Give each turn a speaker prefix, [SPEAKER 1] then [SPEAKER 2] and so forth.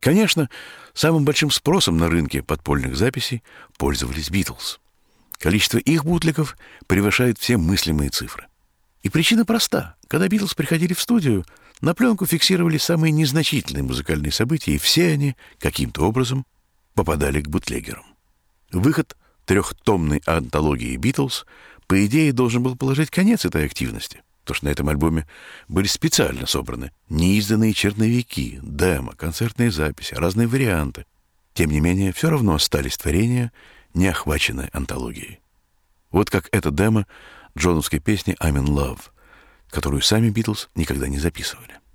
[SPEAKER 1] Конечно, самым большим спросом на рынке подпольных записей пользовались «Битлз». Количество их бутлегов превышает все мыслимые цифры. И причина проста. Когда «Битлз» приходили в студию, на пленку фиксировали самые незначительные музыкальные события, и все они каким-то образом попадали к бутлегерам. Выход трехтомной антологии «Битлз» по идее должен был положить конец этой активности, потому что на этом альбоме были специально собраны неизданные черновики, демо, концертные записи, разные варианты. Тем не менее, все равно остались творения, не охваченные антологией. Вот как это демо джоновской песни «I'm in Love», которую сами «Битлз» никогда не записывали.